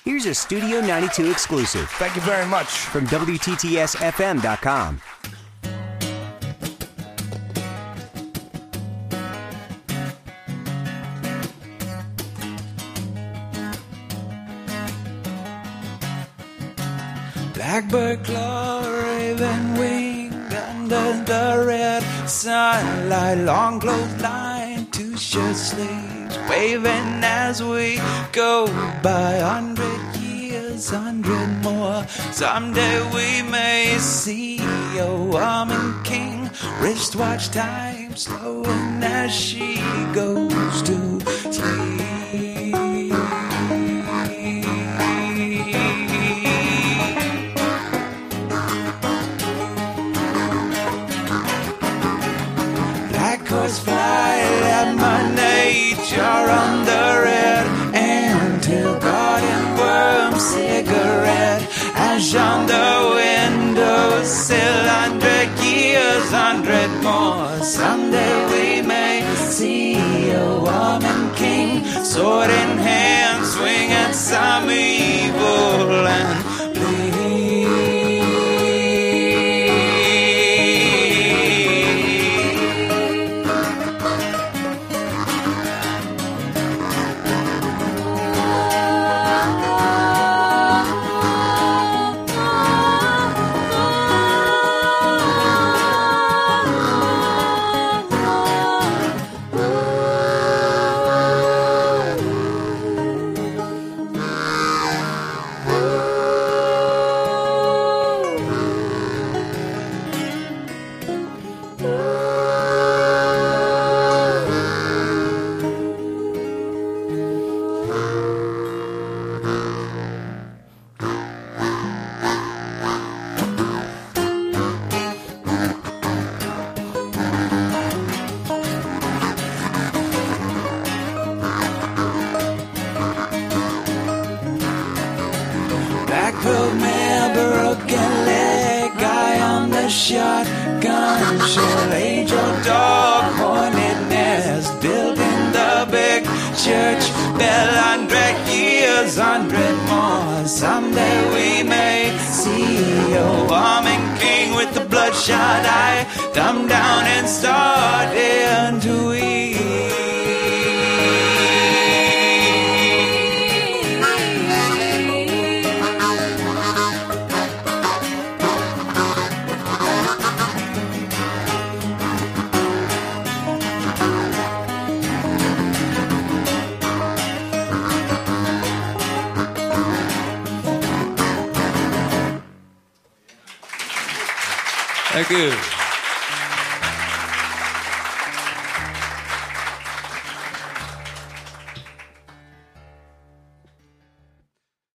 Here's a Studio 92 exclusive. Thank you very much. From WTTSFM.com. Blackbird claw, raven winged under the red sunlight, long clothesline, two-shirt sleeves, waving as we go by. 100 years, 100 more. Someday we may see a woman king, wristwatch time slowing as she goes to sleep. Horse fly at my nature on the red until garden worm cigarette ash on the windowsill. 100 years, 100 more. Someday we may see a woman king, sword in hand, swing at some evil and Blackbird mare, broken leg, guy on the shotgun, shell, age-old dog, hornet nest, building the big church bell. 100 years, 100 more. Someday we may see a woman king with the bloodshot eye, come down and start into eat. Thank you.